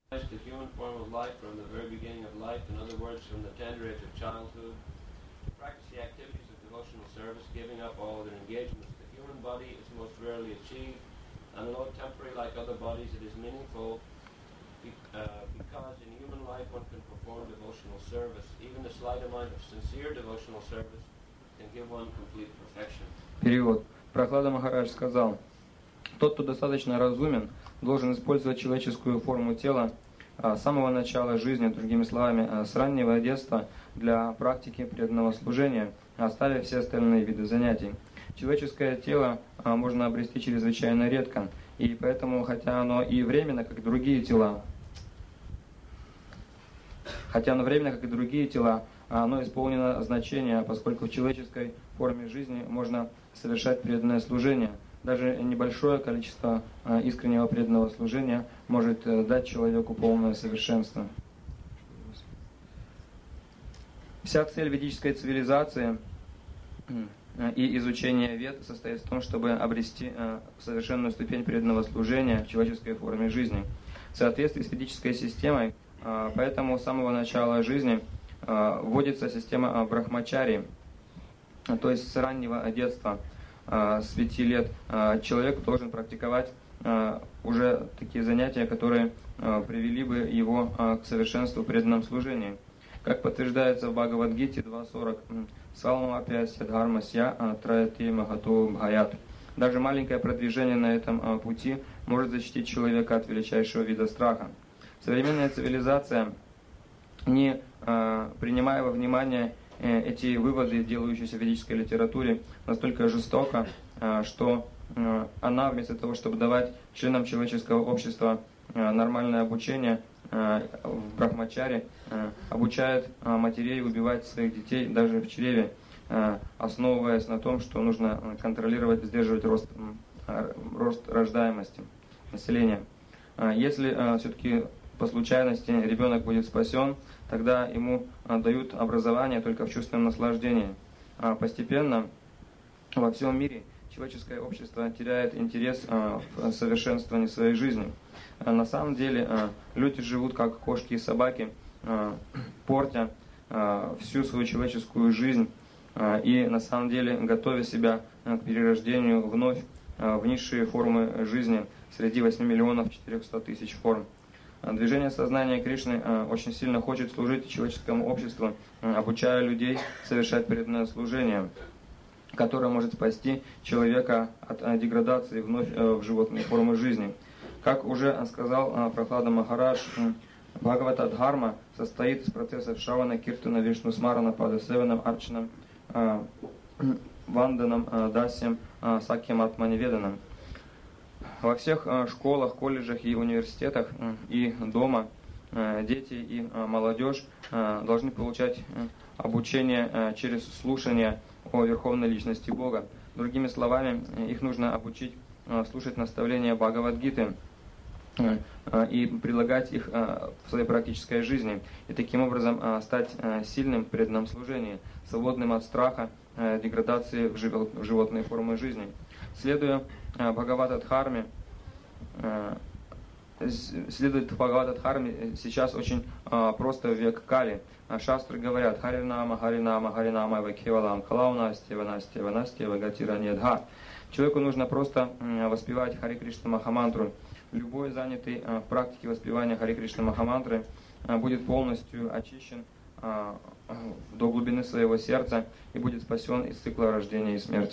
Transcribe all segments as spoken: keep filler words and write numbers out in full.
The human form of life from the very beginning of life, in other words, from the tender age of childhood, to practice the activities of devotional service, giving up all other engagements. The human body is most rarely achieved, and although temporary like other bodies, it is meaningful be, uh, because in human life one can perform devotional service. Even a slight amount of sincere devotional service can give one complete perfection. Перевод. Прохлада Махарадж сказал: тот, кто достаточно разумен, должен использовать человеческую форму тела с самого начала жизни, другими словами, с раннего детства, для практики преданного служения, оставив все остальные виды занятий. Человеческое тело можно обрести чрезвычайно редко, и поэтому, хотя оно и временно, как и другие тела, хотя оно временно, как и другие тела, оно исполнено значения, поскольку в человеческой форме жизни можно совершать преданное служение. Даже небольшое количество искреннего преданного служения может дать человеку полное совершенство. Вся цель ведической цивилизации и изучения вед состоит в том, чтобы обрести совершенную ступень преданного служения в человеческой форме жизни. В соответствии с ведической системой, поэтому с самого начала жизни вводится система брахмачари, то есть с раннего детства. С пяти лет человек должен практиковать уже такие занятия, которые привели бы его к совершенству в преданном служении. Как подтверждается в Бхагавад-гите два сорок, даже маленькое продвижение на этом пути может защитить человека от величайшего вида страха. Современная цивилизация, не принимая во внимание эти выводы, делающиеся в ведической литературе, настолько жестоко, что она вместо того, чтобы давать членам человеческого общества нормальное обучение в брахмачаре, обучает матерей убивать своих детей даже в чреве, основываясь на том, что нужно контролировать, сдерживать рост, рост рождаемости населения. Если все-таки по случайности ребенок будет спасен, тогда ему дают образование только в чувственном наслаждении. Постепенно во всем мире человеческое общество теряет интерес в совершенствовании своей жизни. На самом деле люди живут как кошки и собаки, портя всю свою человеческую жизнь и на самом деле готовя себя к перерождению вновь в низшие формы жизни среди восьми миллионов четырехсот тысяч форм. Движение сознания Кришны очень сильно хочет служить человеческому обществу, обучая людей совершать преданное служение, которое может спасти человека от деградации вновь в животные формы жизни. Как уже сказал Прохлада Махарадж, Бхагавата-дхарма состоит из процессов Шравана, Киртана, Вишну Смарана, Падасеванам, Арчанам, Ванданам, Дасьям, Сакьям, Атманиведанам. Во всех школах, колледжах и университетах и дома дети и молодежь должны получать обучение через слушание о Верховной Личности Бога. Другими словами, их нужно обучить слушать наставления Бхагавад-гиты и прилагать их в своей практической жизни, и таким образом стать сильным в преданном служении, свободным от страха, деградации в животные формы жизни. Следуя Бхагавата-дхарме, следует Бхагавата-дхарме сейчас очень просто в век Кали. Шастры говорят: Харинама, Харинама, Харинама, Вакхевалам, Калаунастева, Настева, Настева, Гатира Недха. Человеку нужно просто воспевать Хари Кришна Махамантру. Любой занятый в практике воспевания Хари Кришна Махамантры будет полностью очищен до глубины своего сердца и будет спасен из цикла рождения и смерти.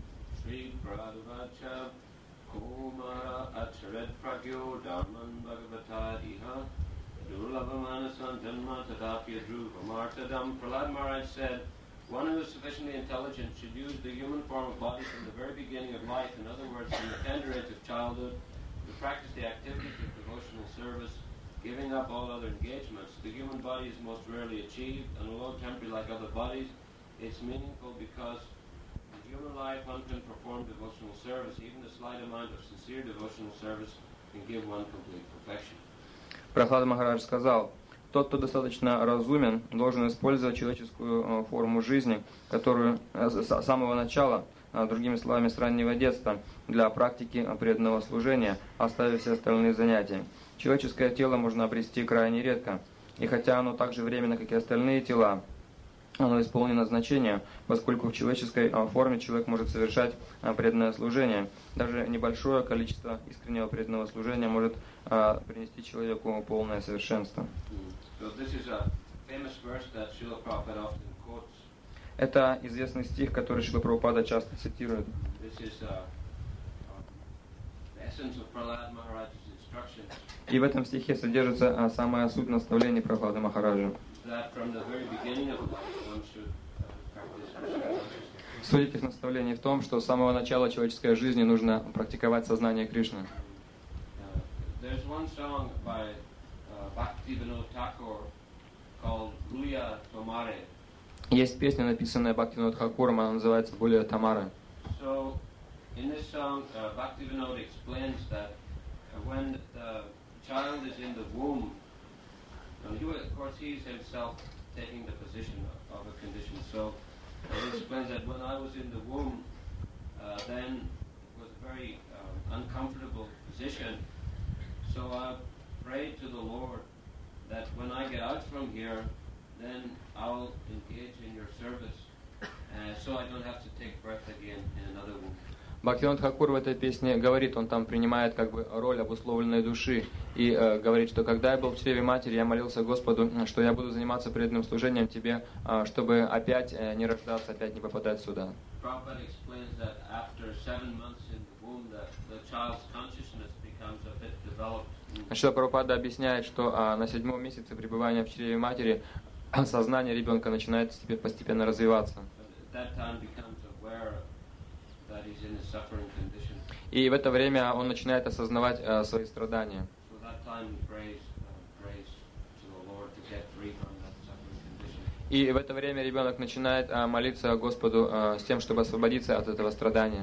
One who is sufficiently intelligent should use the human form of body from the very beginning of life, in other words, from the tender age of childhood, to practice the activities of devotional service, giving up all other engagements. The human body is most rarely achieved, and although temporary like other bodies, it's meaningful because in human life one can perform devotional service. Even a slight amount of sincere devotional service can give one complete perfection. Прохлада Махарадж сказал: тот, кто достаточно разумен, должен использовать человеческую форму жизни, которую с самого начала, другими словами, с раннего детства, для практики преданного служения, оставив все остальные занятия. Человеческое тело можно обрести крайне редко. И хотя оно так же временно, как и остальные тела, оно исполнено значения, поскольку в человеческой форме человек может совершать преданное служение. Даже небольшое количество искреннего преданного служения может принести человеку полное совершенство. Это известный стих, который Шрила Прабхупада часто цитирует. И в этом стихе содержится самая суть наставлений Прабхупады Махараджа. Суть этих наставлений в том, что с самого начала человеческой жизни нужно практиковать сознание Кришны. Есть песня, написанная Бхактивинода Тхакуром, она называется «Гулия Тамара». In this song, uh, Bhaktivinoda explains that uh, when the child is in the womb, and he, of course he's himself taking the position of, of a condition. So uh, he explains that when I was in the womb, uh, then it was a very uh, uncomfortable position. So I prayed to the Lord that when I get out from here, then I'll engage in your service, uh, so I don't have to take birth again in another womb. Бхактивинода Тхакур в этой песне говорит, он там принимает как бы роль обусловленной души и э, говорит, что когда я был в чреве матери, я молился Господу, что я буду заниматься преданным служением Тебе, э, чтобы опять э, не рождаться, опять не попадать сюда. Шрила Прабхупада объясняет, что э, на седьмом месяце пребывания в чреве матери сознание ребенка начинает постепенно развиваться. И в это время он начинает осознавать uh, свои страдания. И в это время ребенок начинает uh, молиться Господу uh, с тем, чтобы освободиться от этого страдания.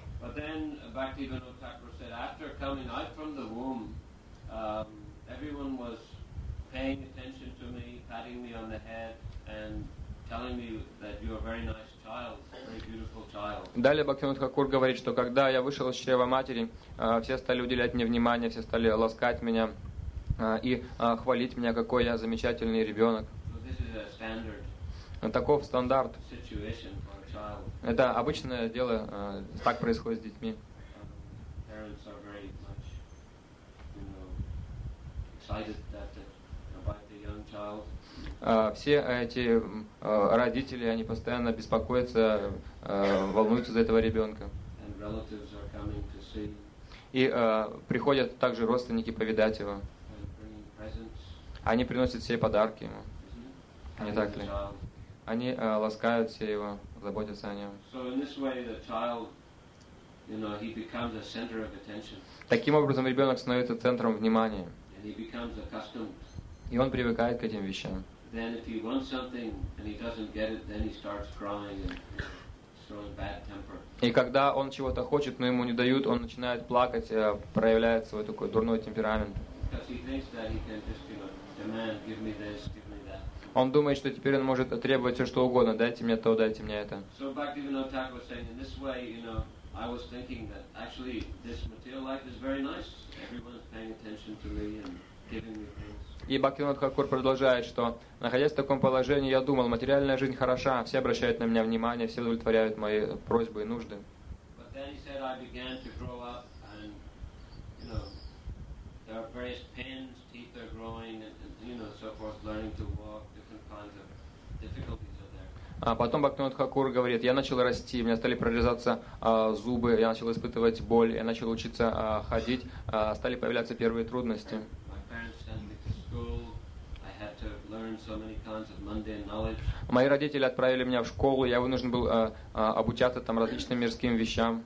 Далее Бхактивинода Тхакур говорит, что когда я вышел из чрева матери, все стали уделять мне внимание, все стали ласкать меня и хвалить меня, какой я замечательный ребенок. Таков стандарт. Это обычное дело, так происходит с детьми. Все эти родители, они постоянно беспокоятся, волнуются за этого ребенка. И приходят также родственники повидать его. Они приносят все подарки ему. Не так ли? Они ласкают все его, заботятся о нем. Таким образом, ребенок становится центром внимания. И он привыкает к этим вещам. И когда он чего-то хочет, но ему не дают, он начинает плакать, проявляет свой такой дурной темперамент. Он думает, что теперь он может требовать все, что угодно. Дайте мне то, дайте мне это. И Бхактивинода Тхакур продолжает, что, находясь в таком положении, я думал, материальная жизнь хороша, все обращают на меня внимание, все удовлетворяют мои просьбы и нужды. А потом Бхактивинода Тхакур говорит, я начал расти, у меня стали прорезаться а, зубы, я начал испытывать боль, я начал учиться а, ходить, а, стали появляться первые трудности. Мои родители отправили меня в школу, я вынужден был а, а, обучаться там различным мирским вещам.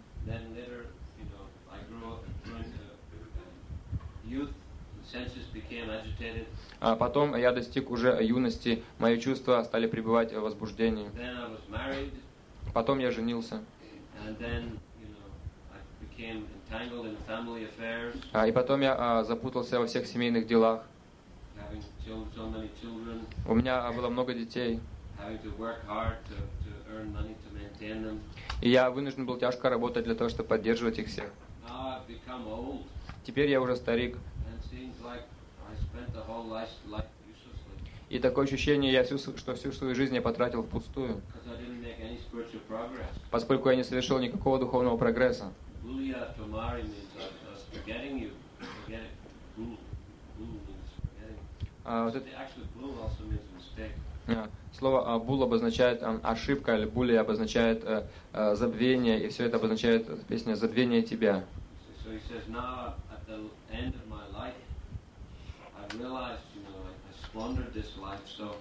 А потом я достиг уже юности, мои чувства стали пребывать в возбуждении. Потом я женился. А, и потом я а, запутался во всех семейных делах. У меня было много детей. И я вынужден был тяжко работать для того, чтобы поддерживать их всех. Теперь я уже старик. seems like I spent the whole life, life uselessly И такое ощущение, я всю, с- что всю свою жизнь я потратил впустую, because I didn't make any spiritual progress. поскольку я не совершил никакого духовного прогресса. Bhuliya tomari means I was forgetting you. Forgetting. Bhul. Bhul means forgetting. А, вот это, Actually, bhul also means mistake. а, слово а, бул обозначает а, ошибка, или були обозначает а, а, забвение, и все это обозначает э, песня «Забвение тебя». So, so he says, now at the end of my life, I realized, you know, I, I squandered this life, so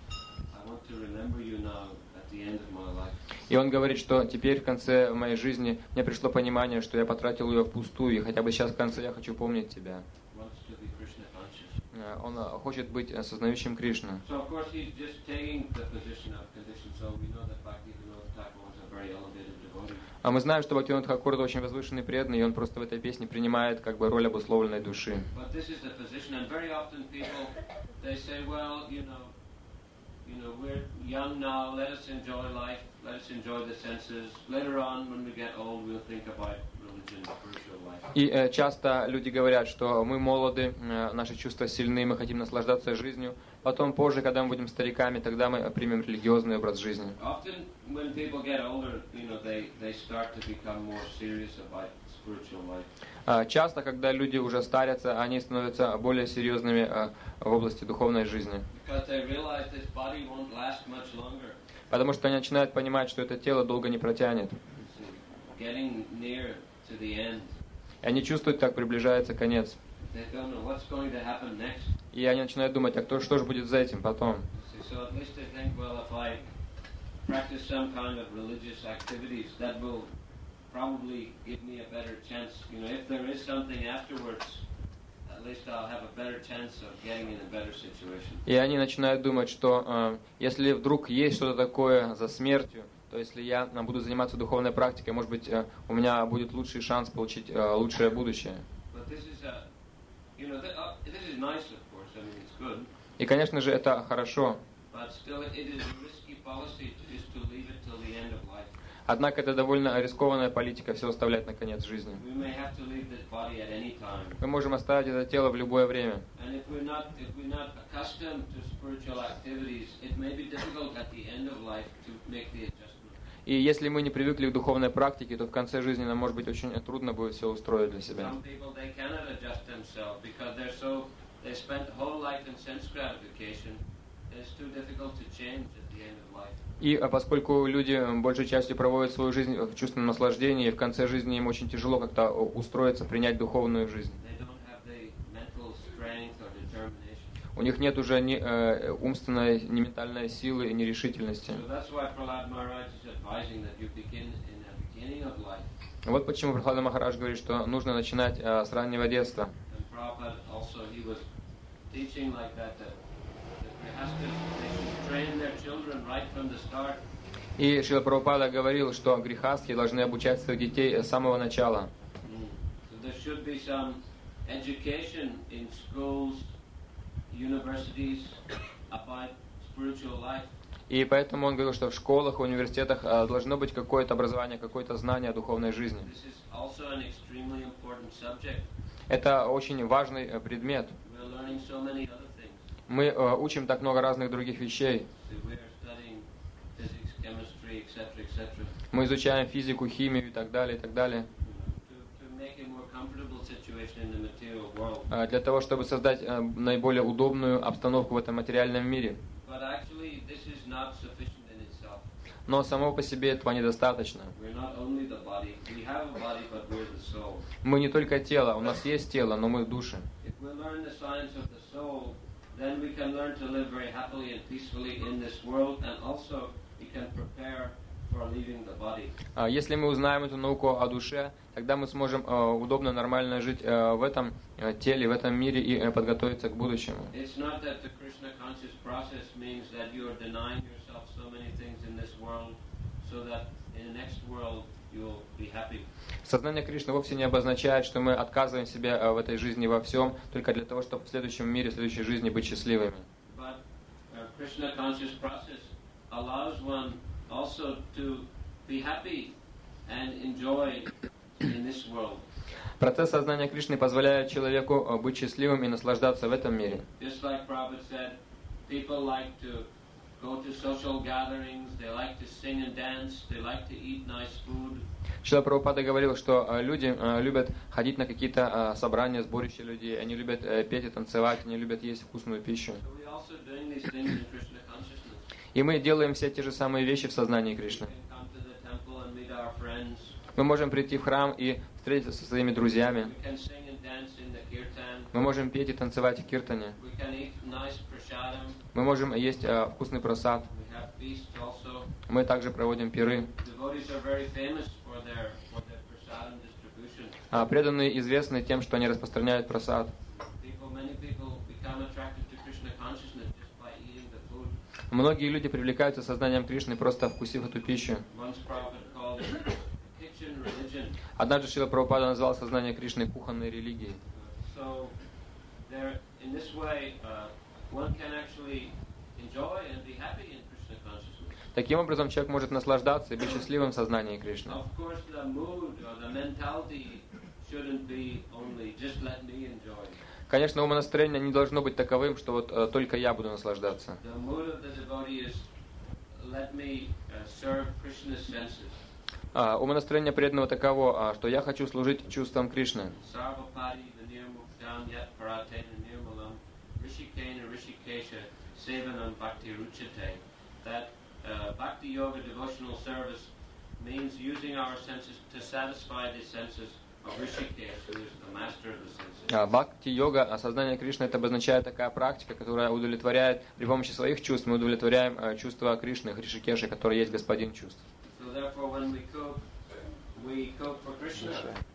I want to remember you now at the end of my life. И он говорит, что теперь в конце моей жизни мне пришло понимание, что я потратил ее впустую, и хотя бы сейчас в конце я хочу помнить тебя. Wants to be Krishna conscious. А, Он а, хочет быть а, сознающим Кришну. So of course he's just taking the position of condition. So we know that Bhaktivinoda Thakur was a very elevated devotee. А мы знаем, что Бхактивинода Тхакур очень возвышенный преданный, и он просто в этой песне принимает как бы роль обусловленной души. But this is the position, and very often people they say, well, you know, you know, we're young now. Let us enjoy life. Let us enjoy the senses. Later on, when we get old, we'll think about religion, spiritual life. И э, часто люди говорят, что мы молоды, э, наши чувства сильны, мы хотим наслаждаться жизнью. Потом, позже, когда мы будем стариками, тогда мы примем религиозный образ жизни. Often, when people get older, you know, they they start to become more serious about spiritual life. А, Часто, когда люди уже старятся, они становятся более серьезными э, в области духовной жизни. Because they realize this body won't last much longer. Потому что они начинают понимать, что это тело долго не протянет. Getting near to the end. И они чувствуют, как приближается конец. They don't know what's going to happen next. И они начинают думать, а кто, что же будет за этим потом? So at least they think, well, if I practice some kind of religious activities, that will probably give me a better chance. You know, if there is something afterwards, at least I'll have a better chance of getting in a better situation. И они начинают думать, что э, если вдруг есть что-то такое за смертью, то если я э, буду заниматься духовной практикой, может быть, э, у меня будет лучший шанс получить э, лучшее будущее. But this is a, you know, th- uh, this is nice, of course. I mean, it's good. И, конечно же, это хорошо. But still, it is a risky policy to, is to leave it till the end of life. Однако это довольно рискованная политика, все оставлять на конец жизни. We may have to leave this body at any time. Мы можем оставить это тело в любое время. And if we're not, if we're not accustomed to spiritual activities, it may be difficult at the end of life to make the adjustment. И если мы не привыкли к духовной практике, то в конце жизни нам, может быть, очень трудно будет все устроить для себя. Some people they cannot adjust themselves because they're so they spent the whole life in sense gratification. It's too difficult to change at the end of life. И а, поскольку люди большей частью проводят свою жизнь в чувственном наслаждении, и в конце жизни им очень тяжело как-то устроиться, принять духовную жизнь. They don't have the mental strength or determination. У них нет уже ни э, умственной, ни ментальной силы, ни решительности. So that's why Prahlad Maharaj is advising that you begin in the beginning of life. Вот почему Прахлада Махарадж говорит, что нужно начинать э, с раннего детства. And Prabhupada also he was teaching like that that the grihastas they should train their children right from the start. И Шрила Прабхупада говорил, что грихастхи должны обучать своих детей с самого начала. Mm. So there should be some education in schools, universities about spiritual life. И поэтому он говорил, что в школах, в университетах э, должно быть какое-то образование, какое-то знание о духовной жизни. This is also an extremely important subject. Это очень важный э, предмет. We're learning so many other things. Мы э, учим так много разных других вещей. So we're studying physics, chemistry, et cetera, et cetera. Мы изучаем физику, химию и так далее, и так далее. To, to make a more comfortable situation in the material world. Э, Для того, чтобы создать э, наиболее удобную обстановку в этом материальном мире. But actually, this is not sufficient in itself. Но само по себе этого недостаточно. We're not only the body. We have a body, but we're the soul. Мы не только тело, у нас есть тело, но мы души. If we learn the science of the soul, then we can learn to live very happily and peacefully in this world, and also we can prepare for leaving the body. А Если мы узнаем эту науку о душе, тогда мы сможем э, удобно, нормально жить э, в этом э, теле, в этом мире и э, подготовиться к будущему. It's not that the Krishna conscious process means that you are denying yourself so many things in this world, so that in the next world you'll be happy. Сознание Кришны вовсе не обозначает, что мы отказываем себе э, в этой жизни во всем, только для того, чтобы в следующем мире, в следующей жизни быть счастливыми. But uh, Krishna conscious process allows one also to be happy and enjoy in this world. Процесс сознания Кришны позволяет человеку быть счастливым и наслаждаться в этом мире. Just like Prabhupada said, people like to go to social gatherings, they like to sing and dance, they like to eat nice food. Шрила Прабхупада говорил, что люди любят ходить на какие-то собрания, сборища людей, они любят петь и танцевать, они любят есть вкусную пищу. So we're also doing these things in Krishna consciousness. И мы делаем все те же самые вещи в сознании Кришны. We can come to the temple and meet our friends. Мы можем прийти в храм и встретиться со своими друзьями. We can sing and dance in the kirtan. Мы можем петь и танцевать в киртане. We can eat nice prasadam. Мы можем есть а, вкусный просад. We have feasts also. Мы также проводим пиры. Devotees are very famous for their for their prasadam distribution. А преданные известны тем, что они распространяют просад. People, many people become attracted to Krishna consciousness just by eating the food. Многие люди привлекаются сознанием Кришны, просто вкусив эту пищу. Once Prabhupada called it kitchen religion. Однажды Шрила Прабхупада назвал сознание Кришны кухонной религией. So, there, in this way, uh, one can actually enjoy and be happy in Krishna consciousness. Таким образом, человек может наслаждаться и быть счастливым в сознании Кришны. Of course, the mood or the mentality shouldn't be only just let me enjoy. Конечно, умонастроение не должно быть таковым, что вот э, только я буду наслаждаться. The mood of the devotee is let me uh, serve Krishna's senses. А, умонастроение преданного таково, а, что я хочу служить чувствам Кришны. Sarvapati vinirmuktam yat paratena nirmalam rishikena rishikesha sevanam bhakti ruchate. That uh, bhakti yoga devotional service means using our senses to satisfy the senses of Rishikesh, who is the master of the senses. А, бхакти-йога, осознание Кришны, это обозначает такая практика, которая удовлетворяет, при помощи своих чувств мы удовлетворяем а, чувства Кришны, Ришикеша, который есть господин чувств. So therefore, when we cook, we cook for Krishna.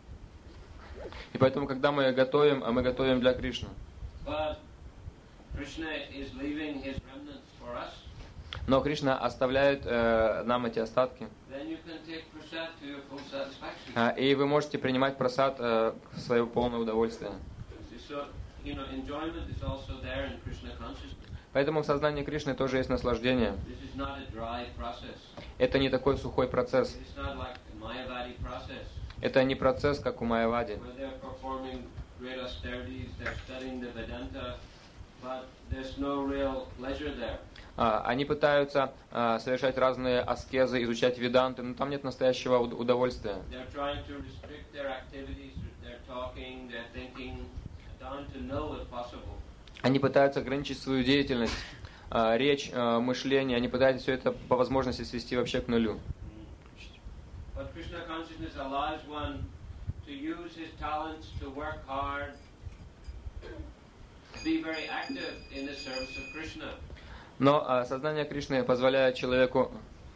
И поэтому, когда мы готовим, а мы готовим для Кришны. But Krishna is leaving his remnants for us. Но Кришна оставляет э, нам эти остатки. Then you can take prasad to your full satisfaction. А, и вы можете принимать просад э, в свое полное удовольствие. So, you know, enjoyment is also there in Krishna consciousness. Поэтому в сознании Кришны тоже есть наслаждение. This is not a dry process. Это не такой сухой процесс. It's not like the Mayavadi process, Это не процесс, как у Майявади. where they're performing great austerities, they're studying the Vedanta, but there's no real pleasure there. А, они пытаются а, совершать разные аскезы, изучать веданты, но там нет настоящего уд- удовольствия. They're trying to restrict their activities, their talking, their thinking, down to no if possible. Они пытаются ограничить свою деятельность, а, речь, а, мышление. Они пытаются все это по возможности свести вообще к нулю. But Krishna consciousness allows one to use his talents to work hard, to be very active in the service of Krishna. Но а, сознание Кришны позволяет человеку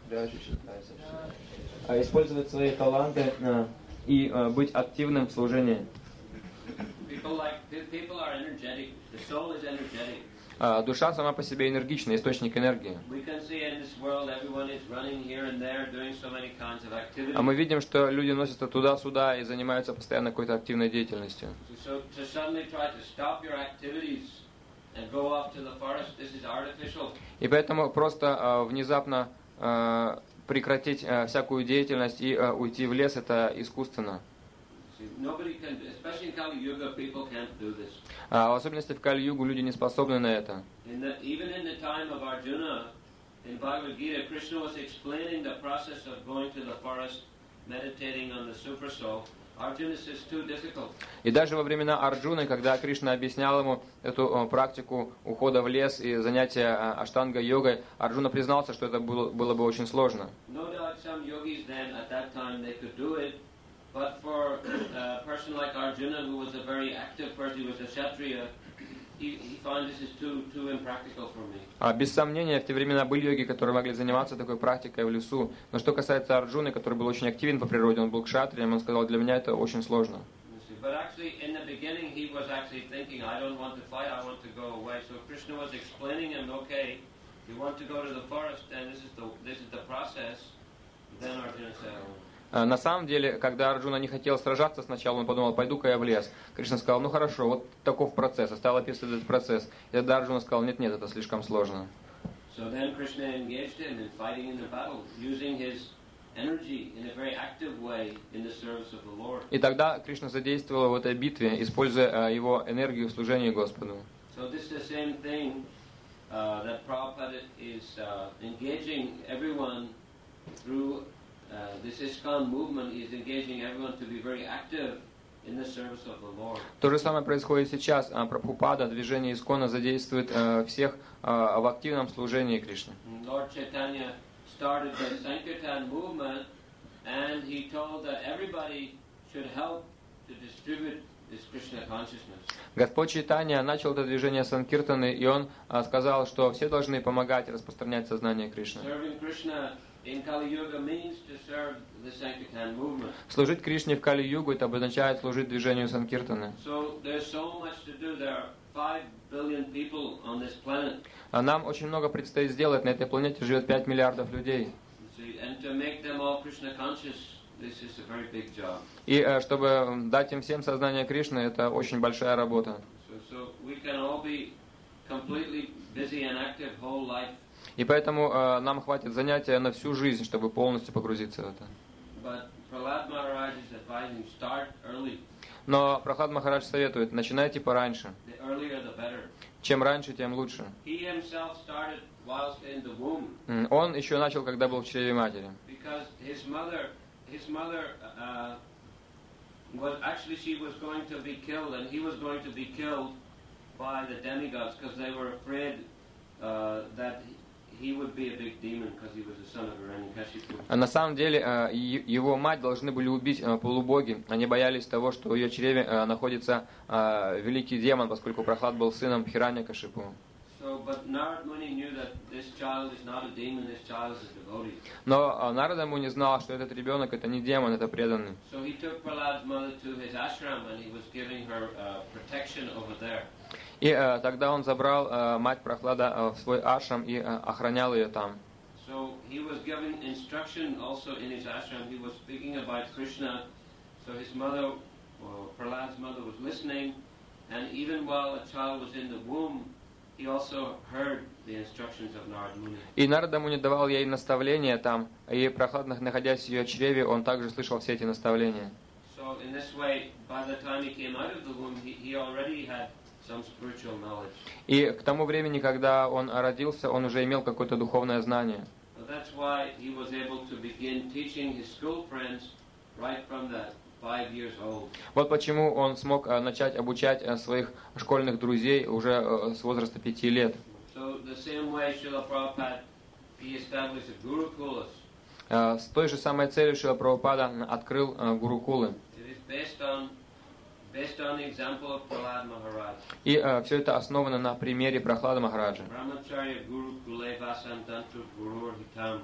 а, использовать свои таланты а, и а, быть активным в служении. People like people are energetic. The soul is energetic. А, душа сама по себе энергична, источник энергии. We can see in this world everyone is running here and there, doing so many kinds of activities. А мы видим, что люди носятся туда-сюда и занимаются постоянно какой-то активной деятельностью. So to suddenly try to stop your activities and go off to the forest, this is artificial. И поэтому просто а, внезапно а, прекратить а, всякую деятельность и а, уйти в лес, это искусственно. See, nobody can, especially in Kali Yuga, people can't do this. А, в особенности в Кали-югу люди не способны на это. In the, even in the time of Arjuna, in Bhagavad Gita, Krishna was explaining the process of going to the forest, meditating on the super soul. Arjuna says too difficult. И даже во времена Арджуны, когда Кришна объяснял ему эту о, практику ухода в лес и занятия а, аштанга-йогой, Арджуна признался, что это было, было бы очень сложно. No doubt some yogis then, at that time, they could do it. But for a person like Arjuna, who was a very active person, he was a Kshatriya, he, he found this is too, too impractical for me. А, без сомнения, в те времена были йоги, которые могли заниматься такой практикой в лесу. Но что касается Арджуны, который был очень активен по природе, он был кшатрием, он сказал, для меня это очень сложно. You see, but actually, in the beginning, he was actually thinking, I don't want to fight, I want to go away. So Krishna was explaining him, okay, you want to go to the forest, and this is the, this is the process. Then Arjuna said, oh, А, на самом деле, когда Арджуна не хотел сражаться сначала, он подумал, пойду-ка я в лес. Кришна сказал, ну хорошо, вот таков процесс, и стал описывать этот процесс. И тогда Арджуна сказал, нет-нет, это слишком сложно. So then Krishna engaged him in fighting in the battle, using his energy in a very active way in the service of the Lord. И тогда Кришна задействовал в этой битве, используя его энергию в служении Господу. So this is the same thing uh, that Prabhupada is uh, engaging everyone through uh, this ISKCON movement. He is engaging everyone to be very active in the service of the Lord. То же самое происходит сейчас. Прабхупада, движение Искона задействует э, всех э, в активном служении Кришне. Lord Chaitanya started the Sankirtan movement, and he told that everybody should help to distribute this Krishna consciousness. Господь Чайтанья начал это движение Санкиртаны, и он э, сказал, что все должны помогать распространять сознание Кришны. Serving Krishna in Kali Yuga means to serve the Sankirtan movement. Служить Кришне в Кали-югу, это обозначает служить движению Санкиртаны. So there's so much to do. There are five billion people on this planet. А нам очень много предстоит сделать. На этой планете живет пять миллиардов людей. See, and to make them all Krishna conscious, this is a very big job. И э, чтобы дать им всем сознание Кришны, это очень большая работа. So, so we can all be completely busy and active whole life. И поэтому э, нам хватит занятия на всю жизнь, чтобы полностью погрузиться в это. But Prahlad Maharaj is advising start early. Но Прахлад Махарадж советует, начинайте пораньше. The earlier the better. Чем раньше, тем лучше. He himself started whilst in the womb. М, Он еще начал, когда был в чреве матери. Because his mother, his mother uh, was actually she was going to be killed, and he was going to be killed by the demigods because they were afraid uh, that he would be a big demon because he was the son of Hiranyakashipu. А на самом деле э, е- его мать должны были убить э, полубоги. Они боялись того, что в ее чреве э, находится э, великий демон, поскольку Прахлад был сыном Хираньякашипу. So, but Narad Muni knew that this child is not a demon, this child is a devotee. Но э, Нарада ему не знал, что этот ребенок это не демон, это преданный. So he took Prahlad's mother to his ashram and he was giving her uh, protection over there. И э, тогда он забрал э, мать Прахлада э, в свой ашрам и э, охранял ее там. So he was giving instruction also in his ashram. He was speaking about Krishna. So his mother, well, Prahlad's mother, was listening, and even while a child was in the womb, he also heard the instructions of Narad Muni. И Нарада Муни давал ей наставления там, и Прахлад, находясь в ее чреве, он также слышал все эти наставления. So in this way, by the time he came out of the womb, he, he already had some spiritual knowledge. И к тому времени, когда он родился, он уже имел какое-то духовное знание. So that's why he was able to begin teaching his school friends right from the five years old. Вот почему он смог э, начать обучать э, своих школьных друзей уже э, с возраста пяти лет. So the same way Srila Prabhupada, he established a Gurukulas. Э, С той же самой целью Шрила Прабхупада открыл э, гурукулы. It is based on based on the example of Prahlad Maharaj. И э, все это основано на примере Прахлада Махараджа. Brahmacharya Guru Kule Vasantantu Gurur Hitam.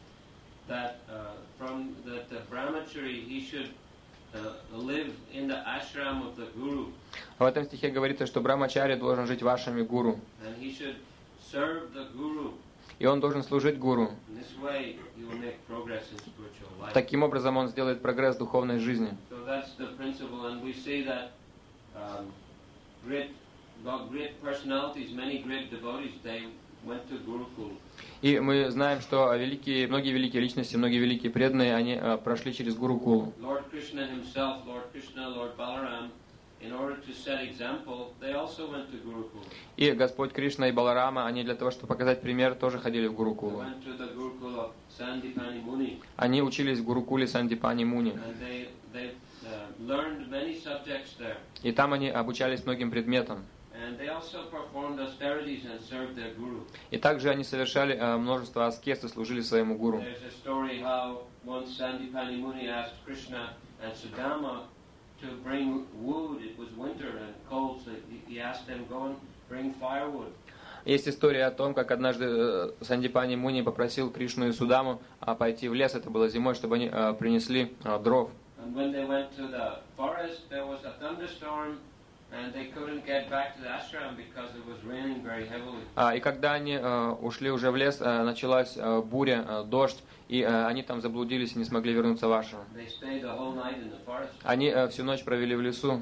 That uh, from the, the brahmachari he should uh, live in the ashram of the Guru, В этом стихе говорится, что Брахмачарья должен жить вашими гуру. and he should serve the Guru. И он должен служить гуру. In this way, he will make progress in spiritual life. Таким образом он сделает прогресс в духовной жизни. So that's the principle, and we see that um, great, well, great personalities, many great devotees, they went to Gurukul. И мы знаем, что великие, многие великие личности, многие великие преданные, они э, прошли через Гурукулу. Lord Krishna himself, Lord Krishna, Lord Balaram, in order to set example, they also went to Gurukul. И Господь Кришна и Баларама, они для того, чтобы показать пример, тоже ходили в They Гурукулу. went to the Gurukul of Sandipani Muni, Они учились в Гурукуле Сандипани Муни. and they they uh, learned many subjects there. И там они обучались многим предметам. And they also performed austerities and served their guru. И также они совершали э, множество аскез и служили своему гуру. There's a story how once Sandipani Muni asked Krishna and Sudama to bring wood. It was winter and cold, so he asked them, go and bring firewood. Есть история о том, как однажды э, Сандипани Муни попросил Кришну и Судаму э, пойти в лес, это было зимой, чтобы они э, принесли э, дров. And when they went to the forest, there was a thunderstorm, and they couldn't get back to the ashram because it was raining very heavily. А, И когда они э, ушли уже в лес, э, началась э, буря, э, дождь, и э, они там заблудились и не смогли вернуться в ашрам. They stayed the whole night in the forest. Они э, всю ночь провели в лесу.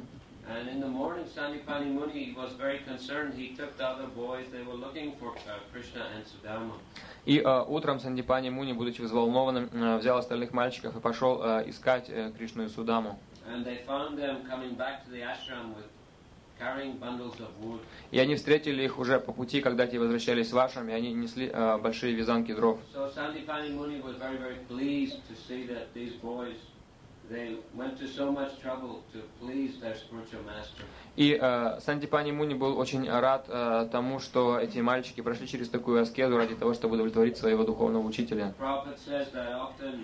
And in the morning, Sandipani Muni was very concerned. He took the other boys. They were looking for uh, Krishna and Sudama. И э, утром Сандипани Муни, будучи взволнованным, э, взял остальных мальчиков и пошел э, искать э, Кришну и Судаму. And they found them coming back to the ashram with carrying bundles of wood. И они встретили их уже по пути, когда те возвращались в ашрам, и они несли э, большие вязанки дров. So Sandipani Muni was very, very pleased to see that these boys, they went to so much trouble to please their spiritual master. И э, Сандипани Муни был очень рад э, тому, что эти мальчики прошли через такую аскезу ради того, чтобы удовлетворить своего духовного учителя. Prabhupada says that often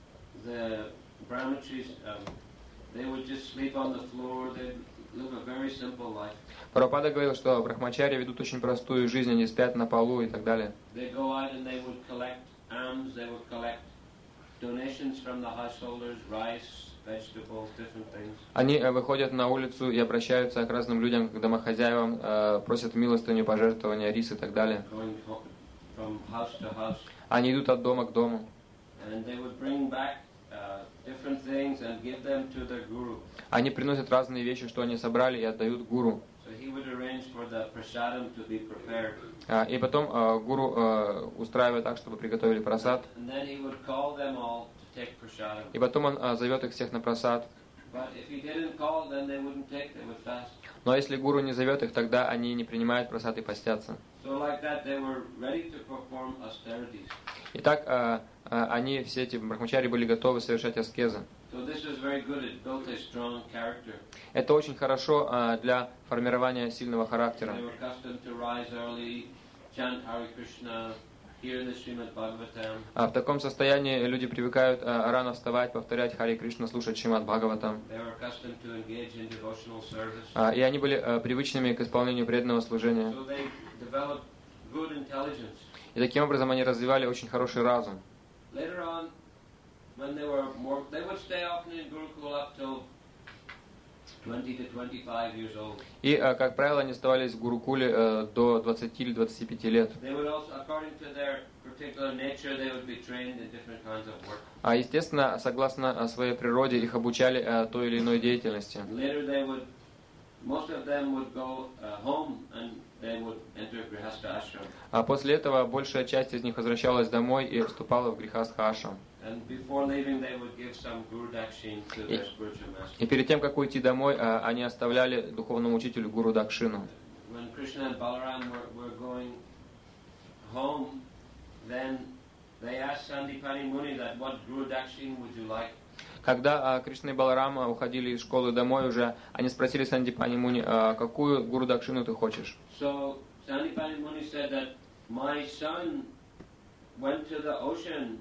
the brahmacharis, um, they would just sleep on the floor. They live a very simple life. Прабхупада говорил, что брахмачари ведут очень простую жизнь, они спят на полу и так далее. They go out and they would collect alms. They would collect donations from the householders, rice, vegetables, different things. Они э, выходят на улицу и обращаются к разным людям, к домохозяевам, э, просят милостыню, пожертвования, рис и так далее. Going from house to house. Они идут от дома к дому. And they would bring back uh, different things and give them to their guru. Они приносят разные вещи, что они собрали, и отдают гуру. So he would arrange for the prasadam to be prepared. А, И потом э, гуру э, устраивает так, чтобы приготовили прасад. And then he would call them all to take prasadam. И потом он э, зовет их всех на прасад. But if he didn't call, then they wouldn't take, they would fast. Но если гуру не зовет их, тогда они не принимают прасад и постятся. So like that, they were ready to perform austerities. Итак, э, э, они, все эти брахмачари, были готовы совершать аскезы. So this was very good. It built a strong character. Это очень хорошо э, для формирования сильного характера. They were accustomed to rise early, chant Hare Krishna, hear the Srimad Bhagavatam. А в таком состоянии люди привыкают э, рано вставать, повторять Харе Кришна, слушать Шримад Бхагаватам. They were accustomed to engage in devotional service. А, И они были э, привычными к исполнению преданного служения. So they developed good intelligence. И таким образом они развивали очень хороший разум. Later on, when they were more, they would stay often in Gurukul up till twenty to twenty-five years old. И, э, как правило, они оставались в Гурукуле э, до двадцати или двадцати пяти лет. They would also, according to their particular nature, they would be trained in different kinds of work. А, естественно, согласно э, своей природе, их обучали э, той или иной деятельности. Later they would, most of them would go uh, home and they would enter Grihastha ashram. А после этого большая часть из них возвращалась домой и вступала в Грихастха ашрам. And before leaving, they would give some Guru Dakshin to their spiritual master. И перед тем, как уйти домой, э, они оставляли духовному учителю Гуру Дакшину. When Krishna and Balaram were, were going home, then they asked Sandipani Muni that what Guru Dakshin would you like? Когда э, Кришна и Баларам э, уходили из школы домой уже, они спросили Сандипани Муни, э, какую Гуру Дакшину ты хочешь? So Sandipani Muni said that my son went to the ocean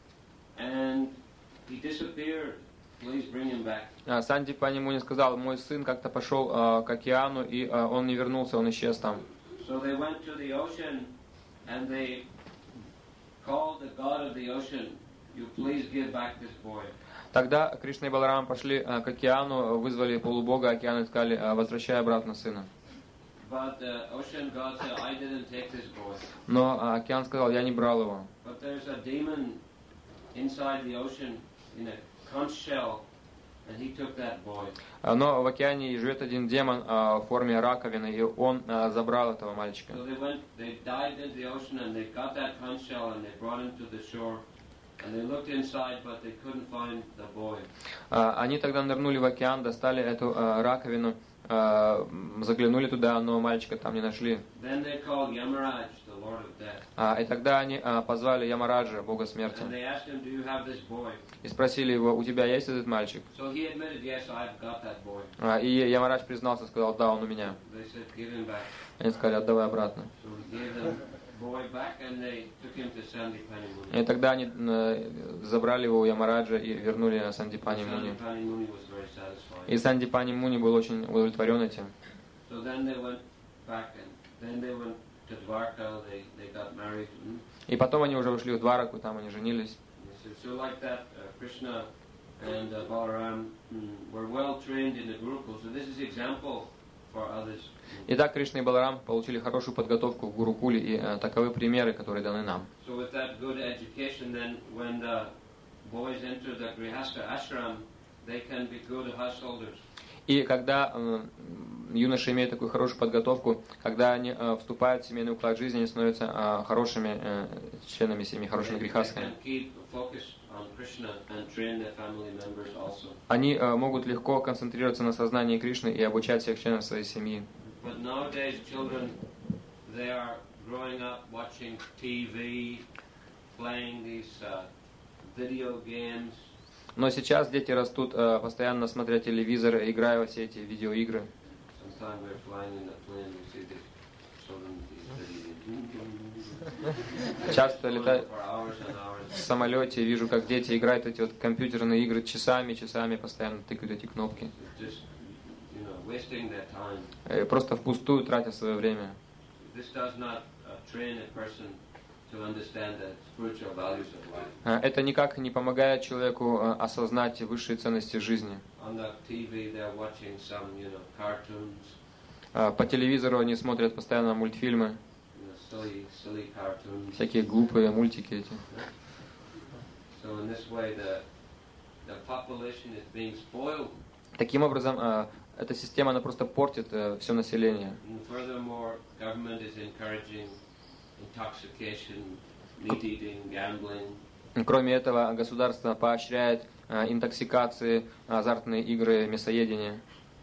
and he disappeared. Please bring him back. А, Сандипани Муни сказал, мой сын как-то пошел э, к океану, и э, он не вернулся, он исчез там. So they went to the ocean and they called the god of the ocean, you please give back this boy. Тогда Кришна и Баларам пошли э, к океану, вызвали полубога океана и сказали, э, возвращай обратно сына. But the ocean god said, I didn't take this boy. Но э, океан сказал, я не брал его. But there's a demon inside the ocean in a conch shell, and he took that boy. А, Но в океане живет один демон э, в форме раковины, и он э, забрал этого мальчика. So they went, they dived into the ocean and they got that conch shell and they brought him to the shore. And they looked inside, but they couldn't find the boy. А, Они тогда нырнули в океан, достали эту э, раковину, э, заглянули туда, но мальчика там не нашли. Then they called Yamaraj, the Lord of Death. А, И тогда они э, позвали Ямараджа, бога смерти, And they asked him, do you have this boy? и спросили его, у тебя есть этот мальчик? So he admitted, yes, I've got that boy. А, И Ямарадж признался, сказал, да, он у меня. They said, give him back. Они сказали, отдавай обратно. So he gave the boy back and they took him to Sandipani Muni. И тогда они э, забрали его у Ямараджа и вернули Сандипани Муни. Sandipani Muni was very satisfied. И Сандипани Муни был очень удовлетворен этим. So then they went back and then they went to Dwarka, they, they got married. Hmm? И потом они уже ушли в Двараку, там они женились. So, so like that, uh, Krishna and uh, Balaram mm, were well trained in the Gurukul. So this is example for others. Итак, Кришна и Баларам получили хорошую подготовку в Гурукуле, и э, таковы примеры, которые даны нам. So with that good education, then when the boys enter the Grihastha ashram, they can be good householders. И когда э, юноши имеют такую хорошую подготовку, когда они э, вступают в семейный уклад жизни, они становятся э, хорошими э, членами семьи, хорошими грехастами. Они э, могут легко концентрироваться на сознании Кришны и обучать всех членов своей семьи. Но сейчас дети растут, э, постоянно смотря телевизор, играя во все эти видеоигры. Часто летаю в самолете, вижу, как дети играют в эти вот компьютерные игры часами, часами, постоянно тыкают эти кнопки. Просто впустую тратя свое время. Это никак не помогает человеку осознать высшие ценности жизни. По телевизору они смотрят постоянно мультфильмы, всякие глупые мультики эти. Таким образом, эта система, она просто портит все население. Кроме этого, государство поощряет интоксикации, азартные игры, мясоедение.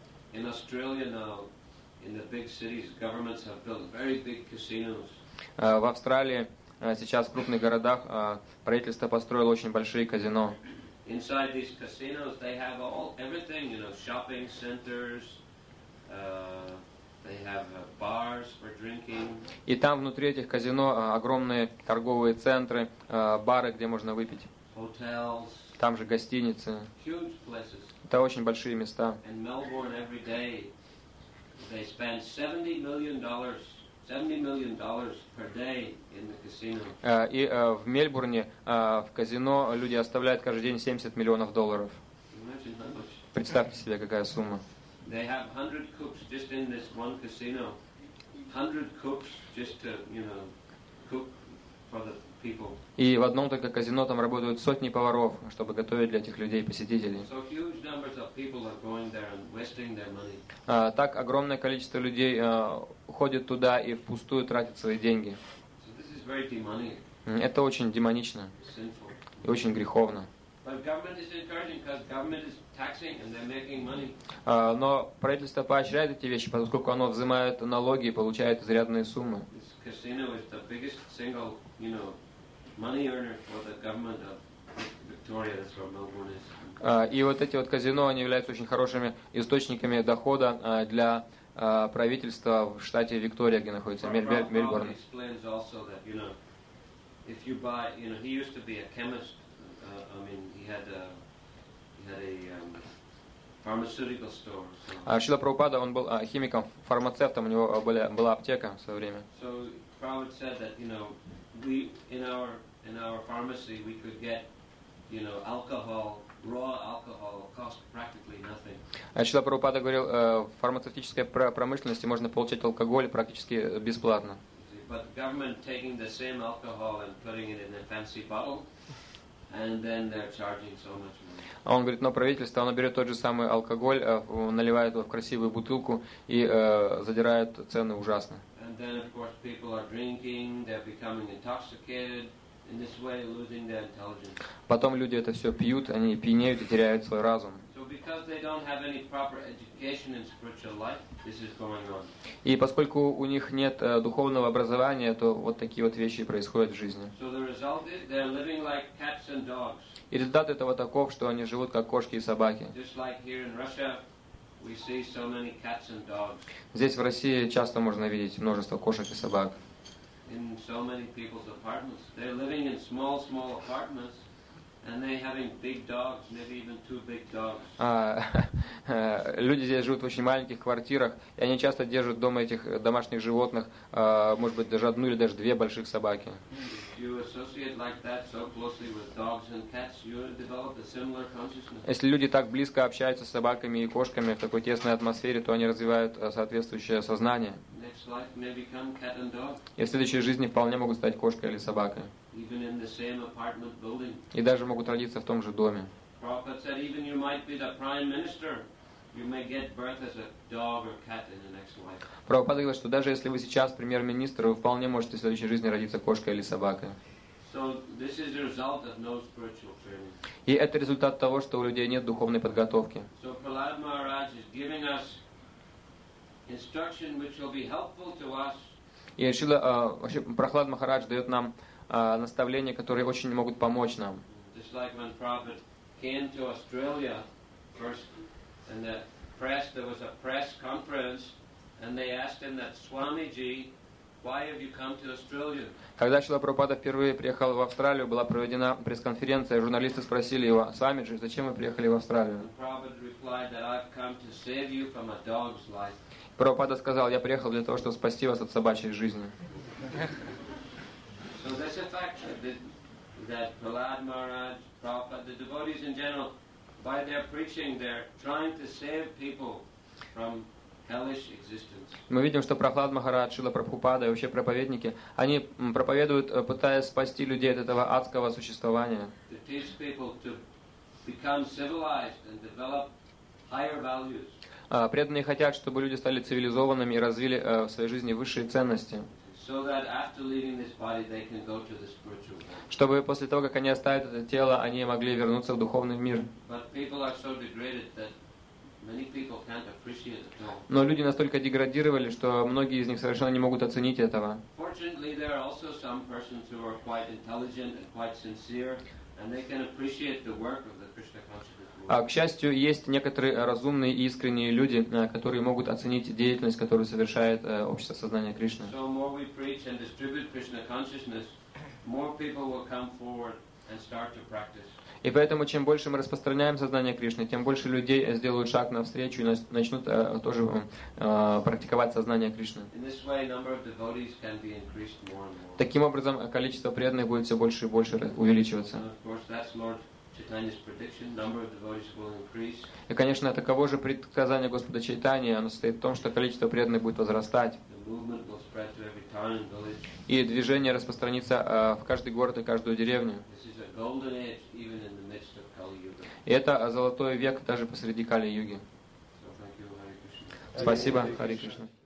В Австралии сейчас в крупных городах правительство построило очень большие казино. Inside these casinos, they have all everything, you know, shopping centers, uh, they have uh, bars for drinking. И там внутри этих казино огромные торговые центры, бары, где можно выпить. Hotels. Там же гостиницы. Huge places. Это очень большие места. In Melbourne every day they spend seventy million dollars. seventy million dollars per day in the casino. И uh, в Мельбурне uh, в казино люди оставляют каждый день семьдесят миллионов долларов. Представьте себе, какая сумма. They have one hundred cooks just in this one casino. one hundred cooks just to, you know, cook for the people. И в одном только казино там работают сотни поваров, чтобы готовить для этих людей, посетителей. So huge numbers of people are going there and wasting their money. Uh, так огромное количество людей uh, уходит туда и впустую тратит свои деньги. So this is very demonic. Это очень демонично. Sinful. И очень греховно. But government is encouraging because government is taxing and they're making money. Uh, но правительство поощряет эти вещи, поскольку оно взимает налоги и получает изрядные суммы. This casino is the biggest single, you know, money earner for the government of Victoria. That's where Melbourne is. Uh, и вот эти вот казино, они являются очень хорошими источниками дохода uh, для uh, правительства в штате Виктория, где находится Мельбурн. Мельбурн. А Шрила Прабхупада, он был а, химиком, фармацевтом, у него была, была аптека в свое время. Шрила Прабхупада говорил, в фармацевтической промышленности можно получать алкоголь практически бесплатно. А он говорит, но правительство, оно берет тот же самый алкоголь, наливает его в красивую бутылку и э, задирает цены ужасно. Потом люди это все пьют, они пьянеют и теряют свой разум. И поскольку у них нет uh, духовного образования, то вот такие вот вещи происходят в жизни. И результат этого таков, что они живут как кошки и собаки. Здесь в России часто можно видеть множество кошек и собак. А, люди здесь живут в очень маленьких квартирах, и они часто держат дома этих домашних животных, а, может быть, даже одну или даже две больших собаки. Если люди так близко общаются с собаками и кошками в такой тесной атмосфере, то они развивают соответствующее сознание. И в следующей жизни вполне могут стать кошкой или собакой. И даже могут родиться в том же доме. you may get birth as a dog or cat in the next life. Прабхупада говорит, что даже если вы сейчас премьер-министр, вы вполне можете в следующей жизни родиться кошкой или собакой. So this is the result of no spiritual training. И это результат того, что у людей нет духовной подготовки. So Prahlad Maharaj is giving us instruction which will be helpful to us. И Шрила, вообще, Прахлад Махарадж дает нам а, наставления, которые очень могут помочь нам. Just like when Prabhupada came to Australia first, and the press, there was a press conference, and they asked him that, Swamiji, why have you come to Australia? Когда Шрила Прабхупада впервые приехал в Австралию, была проведена пресс-конференция, журналисты спросили его: «Свамиджи, зачем вы приехали в Австралию?» And Prabhupada replied that I've come to save you from a dog's life. Прабхупада сказал: «Я приехал для того, чтобы спасти вас от собачьей жизни». So that's a fact that, that Prahlad Maharaj, Prabhupada, the devotees in general, by their preaching, they're trying to save people from hellish existence. Мы видим, что Прахлад Махарадж, Шрила Прабхупада и вообще проповедники, они проповедуют, пытаясь спасти людей от этого адского существования. To teach people to become civilized and develop higher values. Преданные хотят, чтобы люди стали цивилизованными и развили в своей жизни высшие ценности. So that after leaving this body, they can go to the spiritual world. Чтобы после того, как они оставят это тело, они могли вернуться в духовный мир. But people are so degraded that many people can't appreciate it at all. Но люди настолько деградировали, что многие из них совершенно не могут оценить этого. Fortunately, there are also some persons who are quite intelligent and quite sincere, and they can appreciate the work of the Krishna consciousness movement. А, к счастью, есть некоторые разумные и искренние люди, которые могут оценить деятельность, которую совершает общество сознания Кришны. So more we preach and distribute Krishna consciousness, more people will come forward and start to practice. И поэтому, чем больше мы распространяем сознание Кришны, тем больше людей сделают шаг навстречу и начнут э, тоже э, практиковать сознание Кришны. In this way, number of devotees can be increased more and more. Таким образом, количество преданных будет все больше и больше увеличиваться. And of course, that's Lord Chaitanya's prediction. Number of devotees will increase. И, конечно, таково же предсказание Господа Чайтаньи, оно состоит в том, что количество преданных будет возрастать. The movement will spread to every town and village. И движение распространится э, в каждый город и каждую деревню. This is a golden age, even in the midst of Kali Yuga. И это золотой век даже посреди Кали-юги. So thank you, Hare Krishna. Спасибо, Хари Кришна.